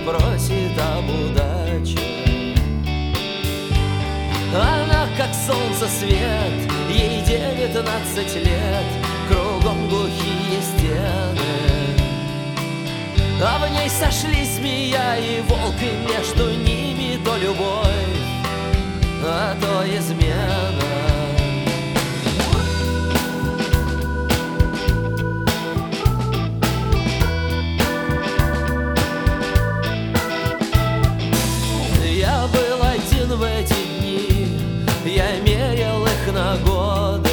просит об удаче. Она как солнце свет, ей 19 лет, кругом глухие стены, а в ней сошлись змея и волк, и между ними то любовь, а то измена. Я был один в эти дни, я мерил их на годы,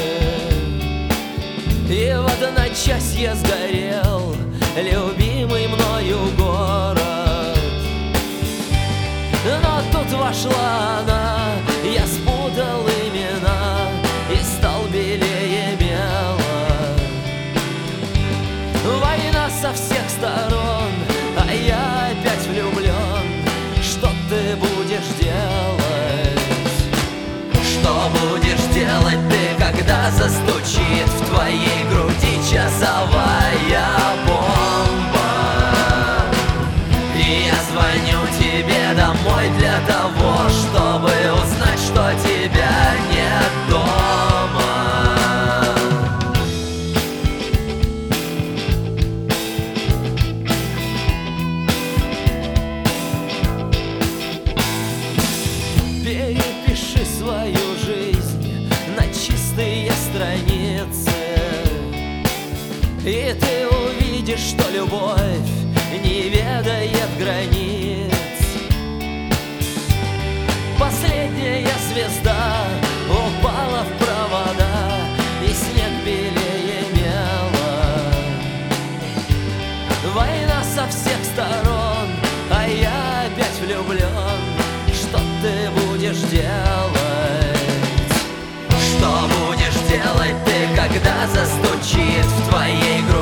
и в одночасье сгорел любимый мною город. Но тут вошла она, я спутал имена и стал белее мела. Война со всех сторон, а я опять влюблен. Что ты будешь делать? Что будешь делать ты, когда застучит в твоей груди часовая бомба? И я звоню тебе домой для того, чтобы узнать, что тебя нет дома. Перепиши свою жизнь на чистые страницы, и ты увидишь, что любовь не ведает границ. Последняя звезда упала в провода, и снег белее мела. Война со всех сторон, а я опять влюблен. Что ты будешь делать? Что будешь делать ты, когда застучит в твоей груди